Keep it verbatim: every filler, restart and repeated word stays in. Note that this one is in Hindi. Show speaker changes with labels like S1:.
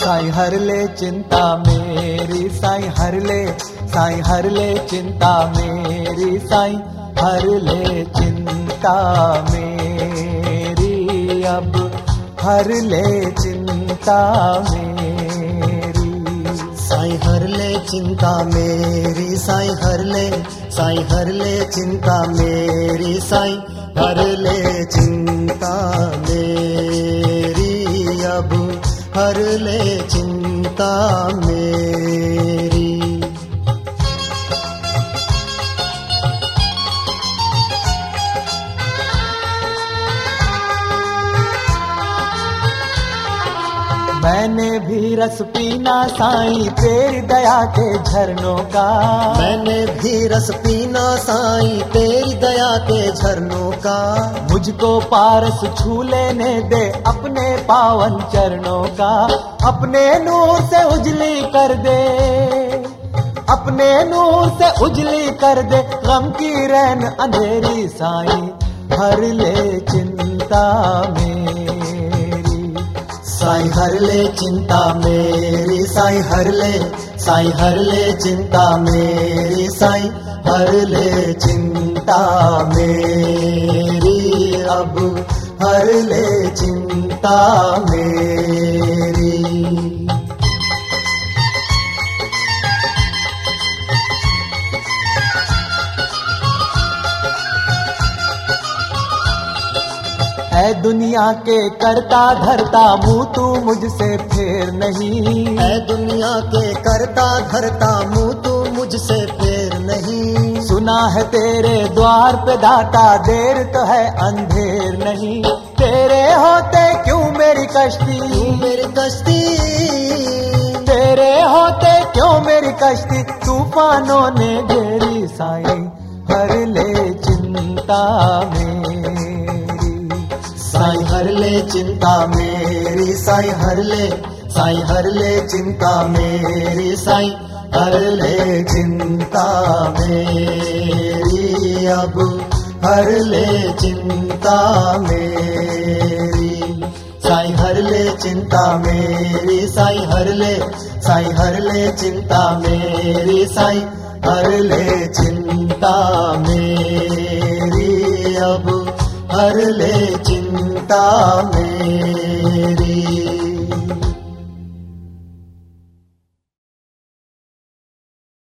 S1: साईं हर ले चिंता मेरी, साईं हर ले, साईं हर ले चिंता मेरी, साईं हर ले चिंता मेरी, अब हर ले चिंता मेरी।
S2: साईं हर ले चिंता मेरी, साईं हर ले, साईं हर ले चिंता मेरी, साईं हर ले चिंता मेरी, अब हर ले चिंता मेरी।
S1: मैंने भी रस पीना साईं तेरी दया के झरनों का,
S2: मैंने भी रस पीना साईं तेरी दया के झरनों का,
S1: मुझको पारस छू लेने दे अपने पावन चरणों का, अपने नूर से उजली कर दे, अपने नूर से उजली कर दे, गम की रैन अंधेरी साईं हर ले चिंता मेरी।
S2: साईं हर ले चिंता मेरी, साईं हर ले, साईं हर ले चिंता मेरी, साईं हर ले चिंता मेरी, अब हर ले चिंता मेरी।
S1: ऐ दुनिया के करता धरता मुँह तू मुझसे फेर नहीं,
S2: ऐ दुनिया के करता धरता मुँह तू मुझसे फेर नहीं,
S1: सुना है तेरे द्वार पे दाता देर तो है अंधेर नहीं, तेरे होते क्यों मेरी कश्ती,
S2: मेरी कश्ती,
S1: तेरे होते क्यों मेरी कश्ती, तूफानों ने घेरी साईं हर ले चिंता मेरी।
S2: साईं हर ले चिंता मेरी, साईं हर ले, साईं हर ले चिंता मेरी, साईं हर ले चिंता मेरी, अब हर ले चिंता मेरी। साईं हर ले चिंता मेरी, साईं हर ले, साईं हर ले चिंता मेरी, साईं हर ले चिंता मेरी, अब हर ले चिंता मेरी।